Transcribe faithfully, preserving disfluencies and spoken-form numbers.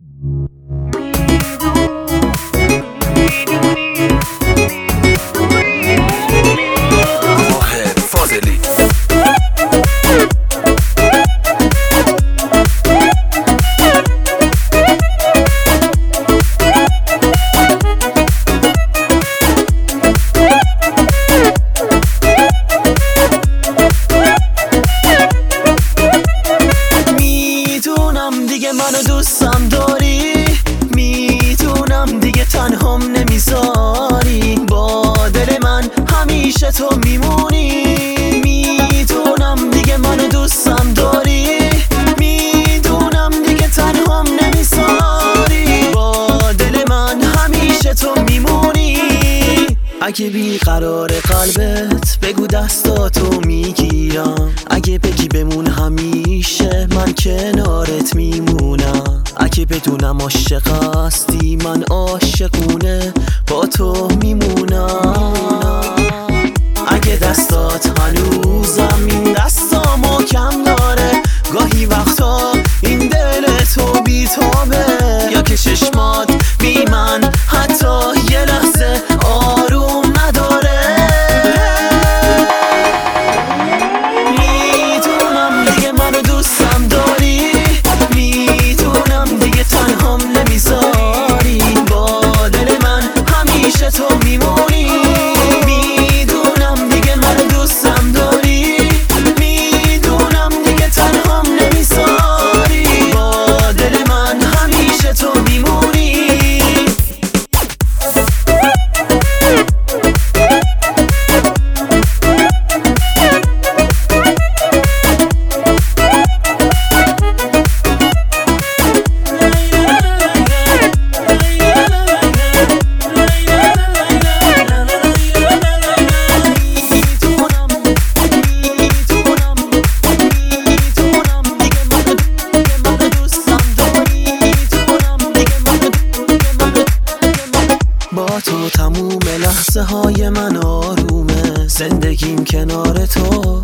واحد فاضلی دیگه منو دوستم داری، میدونم دیگه تنهام نمیذاری، با دل من همیشه تو میمونی. میدونم دیگه منو دوستم داری، میدونم دیگه تنهام نمیذاری، با دل من همیشه تو میمونی. اگه بیقرار قلبت بگو دستاتو میگیرم، اگه بگی بمون همیشه من کنارت میمونم، اگه بدونم عاشق هستی من عاشقونه با تو میمونم. اگه دستات هنوزم این دستامو کم داره، گاهی وقتا این دل تو بیتابه، یا که چشمات بی من حتی یه لحظه آروم نداره. میدونم دیگه منو دوستم داری، میدونم دیگه تنهام نمیذاری، با دل من همیشه تو میمونی. میدونم دیگه منو دوستم داری، میدونم دیگه تنهام نمیذاری، با دل من همیشه تو میمونی. با تو تموم لحظه های من آرومه، زندگیم کنار تو